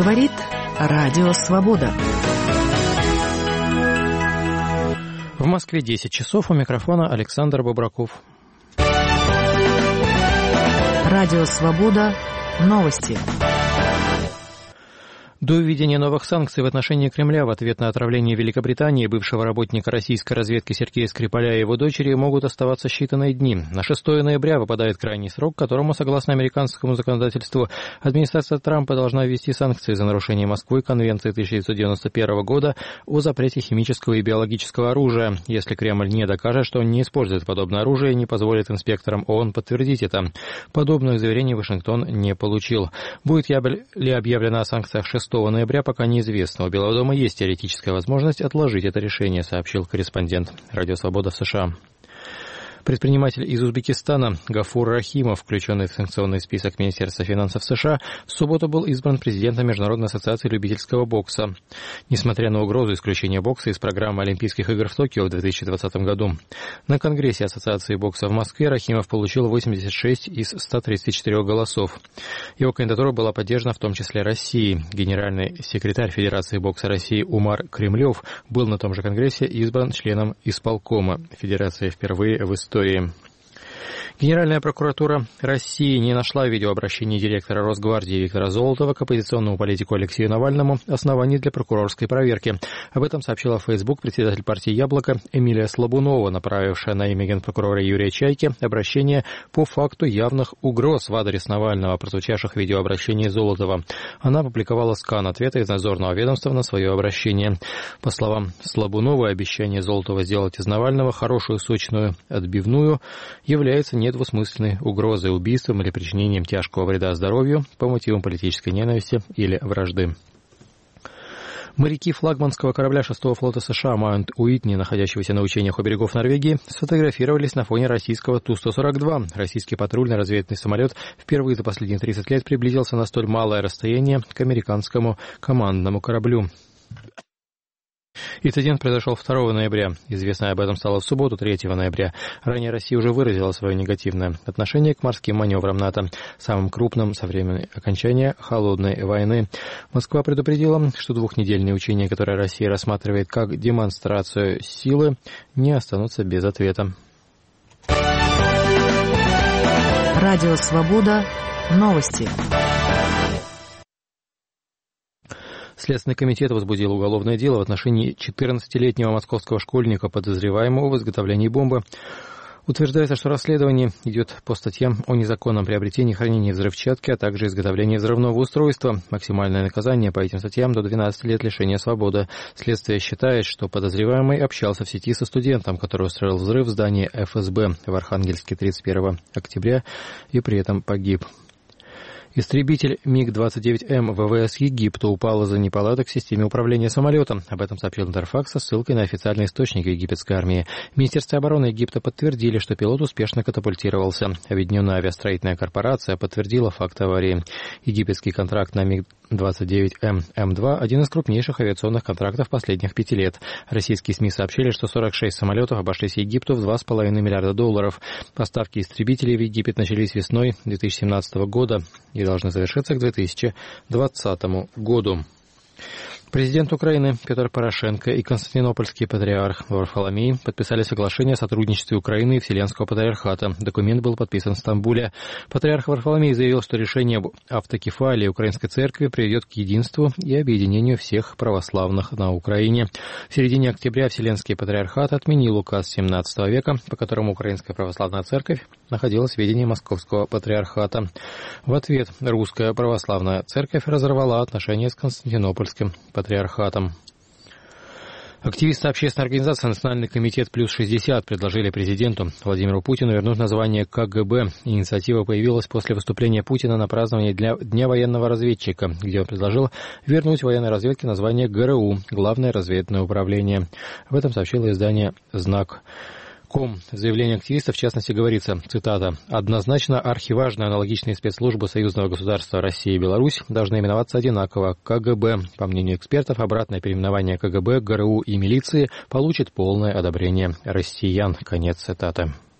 Говорит Радио Свобода. В Москве 10 часов. У микрофона Александр Бобраков. Радио Свобода. Новости. До введения новых санкций в отношении Кремля в ответ на отравление Великобритании бывшего работника российской разведки Сергея Скрипаля и его дочери могут оставаться считанные дни. На 6 ноября выпадает крайний срок, к которому, согласно американскому законодательству, администрация Трампа должна ввести санкции за нарушение Москвой Конвенции 1991 года о запрете химического и биологического оружия, если Кремль не докажет, что он не использует подобное оружие и не позволит инспекторам ООН подтвердить это. Подобных заверений Вашингтон не получил. Будет ли объявлено о санкциях 6 ноября, пока неизвестно. У Белого дома есть теоретическая возможность отложить это решение, сообщил корреспондент Радио Свобода в США. Предприниматель из Узбекистана Гафур Рахимов, включенный в санкционный список Министерства финансов США, в субботу был избран президентом Международной ассоциации любительского бокса, несмотря на угрозу исключения бокса из программы Олимпийских игр в Токио в 2020 году. На Конгрессе Ассоциации бокса в Москве Рахимов получил 86 из 134 голосов. Его кандидатура была поддержана в том числе Россией. Генеральный секретарь Федерации бокса России Умар Кремлев был на том же Конгрессе избран членом исполкома Федерации впервые в истории. Генеральная прокуратура России не нашла в видеообращении директора Росгвардии Виктора Золотова к оппозиционному политику Алексею Навальному оснований для прокурорской проверки. Об этом сообщила в Facebook председатель партии «Яблоко» Эмилия Слабунова, направившая на имя генпрокурора Юрия Чайки обращение по факту явных угроз в адрес Навального, прозвучавших в видеообращении Золотова. Она опубликовала скан ответа из надзорного ведомства на свое обращение. По словам Слабуновой, обещание Золотова сделать из Навального хорошую сочную отбивную является недвусмысленной угрозой убийством или причинением тяжкого вреда здоровью по мотивам политической ненависти или вражды. Моряки флагманского корабля 6-го флота США Маунт Уитни, находящегося на учениях у берегов Норвегии, сфотографировались на фоне российского Ту-142. Российский патрульный разведывательный самолет впервые за последние 30 лет приблизился на столь малое расстояние к американскому командному кораблю. Инцидент произошел 2 ноября. Известно об этом стало в субботу, 3 ноября. Ранее Россия уже выразила свое негативное отношение к морским маневрам НАТО, самым крупным со времени окончания Холодной войны. Москва предупредила, что двухнедельные учения, которые Россия рассматривает как демонстрацию силы, не останутся без ответа. Радио Свобода. Новости. Следственный комитет возбудил уголовное дело в отношении 14-летнего московского школьника, подозреваемого в изготовлении бомбы. Утверждается, что расследование идет по статьям о незаконном приобретении и хранении взрывчатки, а также изготовлении взрывного устройства. Максимальное наказание по этим статьям до 12 лет лишения свободы. Следствие считает, что подозреваемый общался в сети со студентом, который устроил взрыв в здании ФСБ в Архангельске 31 октября и при этом погиб. Истребитель МиГ-29М ВВС Египта упал из-за неполадок в системе управления самолетом. Об этом сообщил Интерфакс со ссылкой на официальный источник египетской армии. В Министерстве обороны Египта подтвердили, что пилот успешно катапультировался. Объединенная авиастроительная корпорация подтвердила факт аварии. Египетский контракт на МиГ-29М М2 – один из крупнейших авиационных контрактов последних 5 лет. Российские СМИ сообщили, что 46 самолетов обошлись Египту в $2,5 миллиарда. Поставки истребителей в Египет начались весной 2017 года и должны завершиться к 2020 году. Президент Украины Петр Порошенко и константинопольский патриарх Варфоломей подписали соглашение о сотрудничестве Украины и Вселенского патриархата. Документ был подписан в Стамбуле. Патриарх Варфоломей заявил, что решение об автокефалии Украинской Церкви приведет к единству и объединению всех православных на Украине. В середине октября Вселенский патриархат отменил указ XVII века, по которому Украинская православная церковь находилась в ведении Московского патриархата. В ответ Русская православная церковь разорвала отношения с Константинопольским патриархатом. Активисты общественной организации «Национальный комитет +60» предложили президенту Владимиру Путину вернуть название КГБ. Инициатива появилась после выступления Путина на праздновании Дня военного разведчика, где он предложил вернуть военной разведке название ГРУ – Главное разведывательное управление. Об этом сообщило издание «Знак». В заявлении активистов, в частности, говорится, цитата, «Однозначно архиважные аналогичные спецслужбы союзного государства Россия и Беларусь должны именоваться одинаково – КГБ. По мнению экспертов, обратное переименование КГБ, ГРУ и милиции получит полное одобрение россиян». Конец цитаты.